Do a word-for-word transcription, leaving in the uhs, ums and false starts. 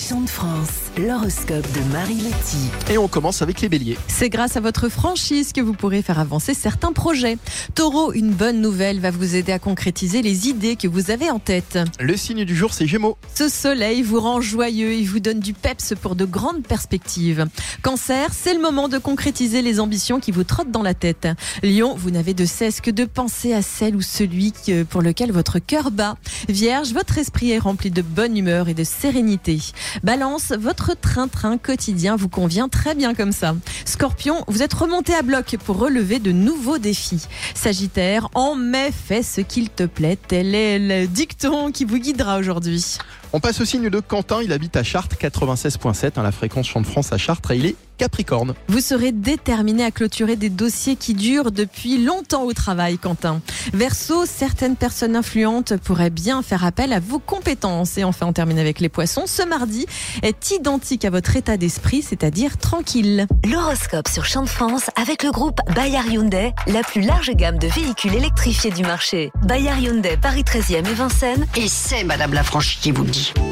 Chants de France, l'horoscope de Marie Letty. Et on commence avec les béliers. C'est grâce à votre franchise que vous pourrez faire avancer certains projets. Taureau, une bonne nouvelle va vous aider à concrétiser les idées que vous avez en tête. Le signe du jour, c'est Gémeaux. Ce soleil vous rend joyeux, il vous donne du peps pour de grandes perspectives. Cancer, c'est le moment de concrétiser les ambitions qui vous trottent dans la tête. Lion, vous n'avez de cesse que de penser à celle ou celui pour lequel votre cœur bat. Vierge, votre esprit est rempli de bonne humeur et de sérénité. Balance, votre train-train quotidien vous convient très bien comme ça. Scorpion, vous êtes remonté à bloc pour relever de nouveaux défis. Sagittaire, en mai, fais ce qu'il te plaît. Tel est le dicton qui vous guidera aujourd'hui. On passe au signe de Quentin, il habite à Chartres, quatre-vingt-seize virgule sept, hein, la fréquence Chants de France à Chartres, et il est Capricorne. Vous serez déterminé à clôturer des dossiers qui durent depuis longtemps au travail, Quentin. Verseau, certaines personnes influentes pourraient bien faire appel à vos compétences. Et enfin, on termine avec les poissons. Ce mardi est identique à votre état d'esprit, c'est-à-dire tranquille. L'horoscope sur Chants de France avec le groupe Bayard Hyundai, la plus large gamme de véhicules électrifiés du marché. Bayard Hyundai, Paris treizième et Vincennes. Et c'est Madame Lafranchi qui vous le dit.